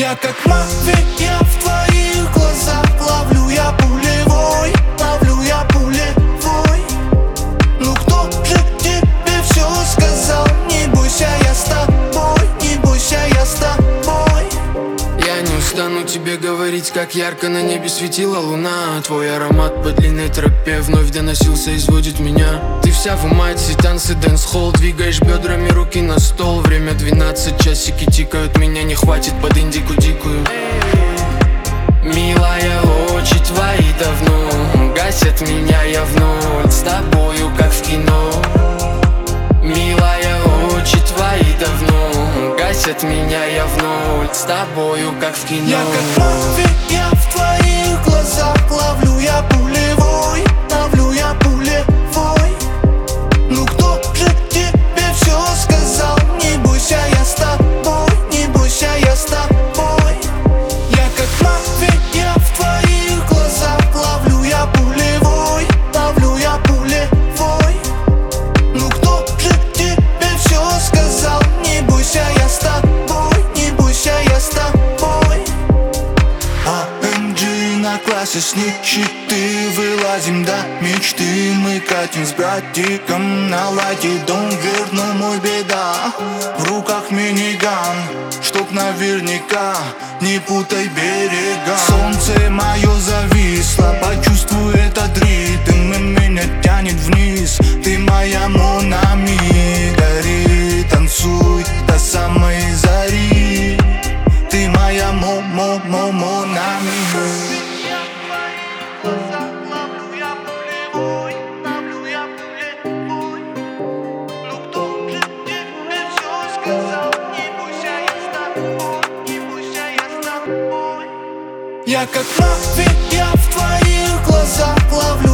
Я как Маквин, я в твоих глазах. Ловлю я пулевой, ловлю я пулевой. Ну кто же тебе все сказал? Не бойся, я с тобой, не бойся, я с тобой. Я не устану тебе говорить, как ярко на небе светила луна. Твой аромат по длинной тропе вновь доносился, изводит меня. Ты вся в ума, эти танцы, дэнс-холл. Двигаешь бедрами, руки на стол. Время 12, часики тикают. Меня не хватит под индику дикую. Милая, очи твои давно гасят меня, я в ноль с тобою, как в кино. Милая, очи твои давно гасят меня, я в ноль с тобою, как в кино. Я как Маквин, я в твоих глазах. Ловлю я пулевой, ловлю я пулевой. Ну кто же тебе все сказал? Не бойся, я с тобой, не бойся, я с тобой. Я как Маквин, я в твоих глазах. Ловлю я пулевой, ловлю я пулевой. Ну кто же тебе все сказал? Не бойся, я с тобой, не бойся, я с тобой. AMG на классе с нищеты вылазим до мечты. Мы катим с братиком на лайте, дом верну мой беда. В руках миниган, чтоб наверняка не путай берега. Солнце мое зависло, почувствуй этот ритм, и меня тянет вниз. Ты моя Монами, гори, танцуй до самой зари. Ты моя Монами. Я как Маквин, я в твоих глазах. Ловлю